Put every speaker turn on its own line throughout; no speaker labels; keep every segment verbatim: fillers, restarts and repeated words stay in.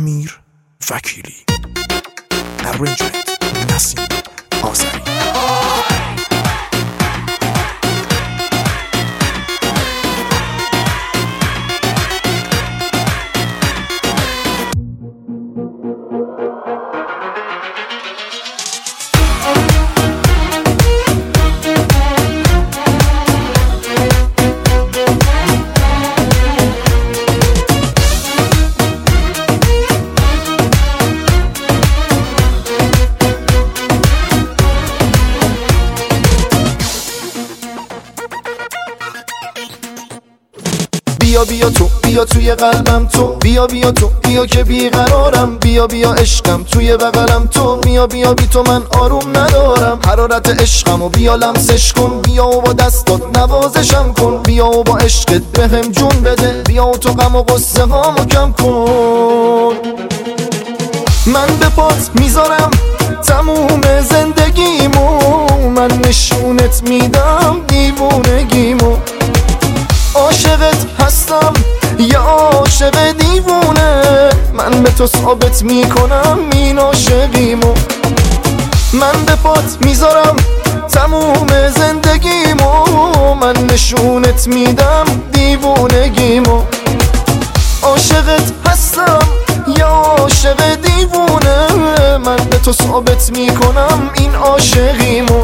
امیر وکیلی، ارنجمنت نسیم آذری.
بیا بیا تو بیا توی قلبم تو، بیا بیا تو بیا که بیقرارم، بیا بیا عشقم توی بغلم تو، بیا بیا بی تو من آروم ندارم. حرارت عشقم و بیا لمسش کن، بیا و با دستات نوازشم کن، بیا و با عشقت بهم جون بده، بیا و تو غم و غصه هامو کم کن. من به پات میذارم تموم زندگیمو، من نشونت میدم دیوونگیمو. عاشقت هستم یا عاشق دیوونه، من به تو ثابت میکنم این عاشقیمو. من به پات میذارم تموم زندگیمو، من نشونت میدم دیوونگیمو. عاشقت هستم یا عاشق دیوونه، من به تو ثابت میکنم این عاشقیمو.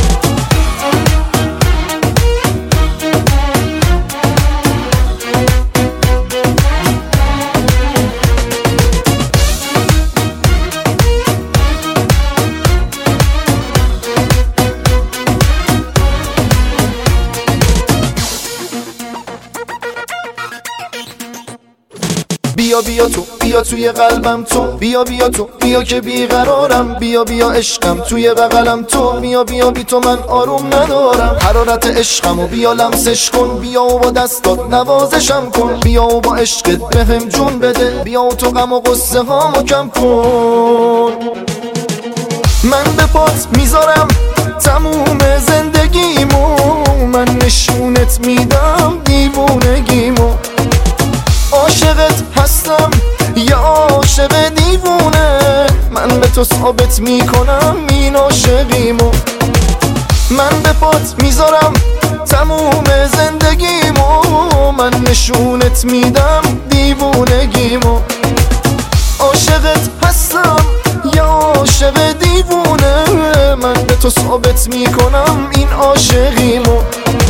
بیا بیا تو بیا توی قلبم تو، بیا بیا تو بیا که بیقرارم، بیا بیا عشقم توی بغلم تو، بیا بیا بی تو من آروم ندارم. حرارت عشقم و بیا لمسش کن، بیا و با دستات نوازشم کن، بیا و با عشقت بهم جون بده، بیا و تو غم و غصه هامو کم کن. من به پات میذارم تموم زندگیمو، من نشونت میدم دیوونگیمو. عاشقت هستم یا عاشق دیوونه، من به تو ثابت میکنم این عاشقیمو. من به پات میذارم تموم زندگیمو، من نشونت میدم دیوونگیمو. عاشقت هستم یا عاشق دیوونه، من به تو ثابت میکنم این عاشقیمو.